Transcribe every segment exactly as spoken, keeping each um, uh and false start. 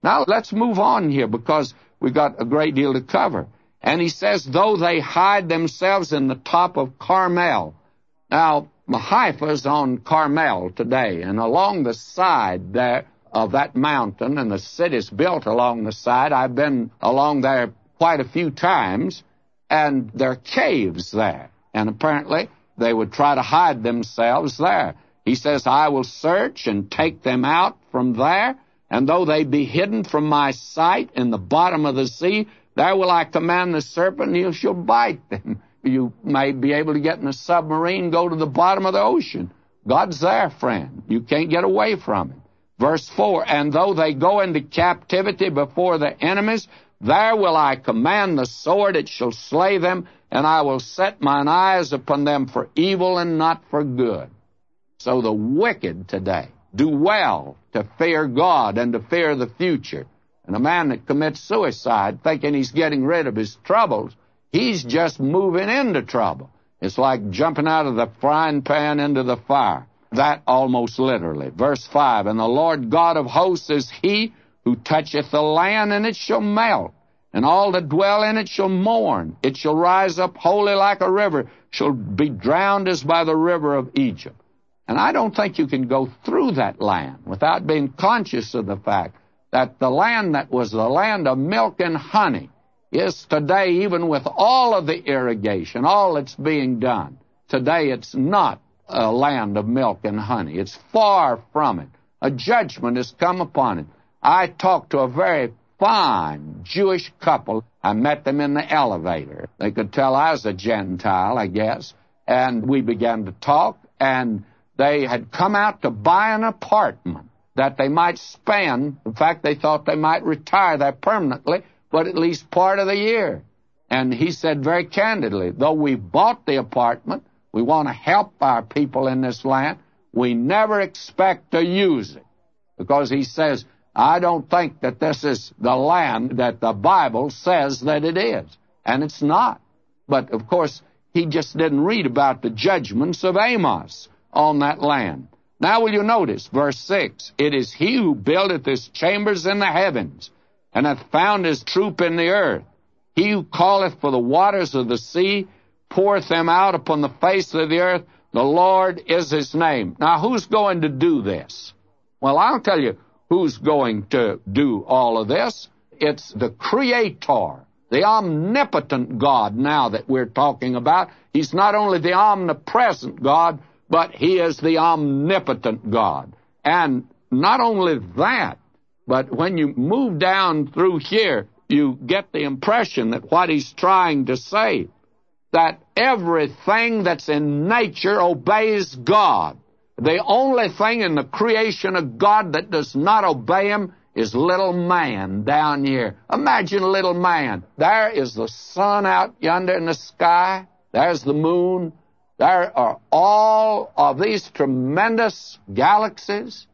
Now, let's move on here because we've got a great deal to cover. And he says, though they hide themselves in the top of Carmel. Now, Haifa's on Carmel today, and along the side there of that mountain, and the city's built along the side. I've been along there quite a few times, and there are caves there. And apparently, they would try to hide themselves there. He says, I will search and take them out from there, and though they be hidden from my sight in the bottom of the sea, there will I command the serpent, and he shall bite them. You may be able to get in a submarine, go to the bottom of the ocean. God's there, friend. You can't get away from him. Verse four, and though they go into captivity before the enemies, there will I command the sword, it shall slay them, and I will set mine eyes upon them for evil and not for good. So the wicked today do well to fear God and to fear the future. And a man that commits suicide thinking he's getting rid of his troubles, he's just moving into trouble. It's like jumping out of the frying pan into the fire. That almost literally. Verse five, and the Lord God of hosts is he who toucheth the land, and it shall melt, and all that dwell in it shall mourn. It shall rise up wholly like a river, shall be drowned as by the river of Egypt. And I don't think you can go through that land without being conscious of the fact that the land that was the land of milk and honey is today, even with all of the irrigation, all that's being done, today it's not a land of milk and honey. It's far from it. A judgment has come upon it. I talked to a very fine Jewish couple. I met them in the elevator. They could tell I was a Gentile, I guess. And we began to talk, and they had come out to buy an apartment that they might spend. In fact, they thought they might retire there permanently, but at least part of the year. And he said very candidly, though we bought the apartment, we want to help our people in this land, we never expect to use it. Because he says, I don't think that this is the land that the Bible says that it is. And it's not. But, of course, he just didn't read about the judgments of Amos on that land. Now will you notice, verse six, it is he who buildeth his chambers in the heavens, and hath found his troop in the earth. He who calleth for the waters of the sea, poureth them out upon the face of the earth. The Lord is his name. Now, who's going to do this? Well, I'll tell you who's going to do all of this. It's the Creator, the omnipotent God now that we're talking about. He's not only the omnipresent God, but he is the omnipotent God. And not only that, but when you move down through here, you get the impression that what he's trying to say, that everything that's in nature obeys God. The only thing in the creation of God that does not obey him is little man down here. Imagine little man. There is the sun out yonder in the sky. There's the moon. There are all of these tremendous galaxies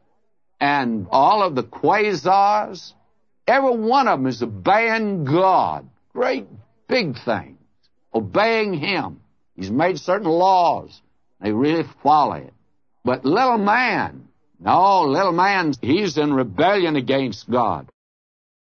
and all of the quasars. Every one of them is obeying God. Great big things. Obeying him. He's made certain laws. They really follow it. But little man, no, little man, he's in rebellion against God.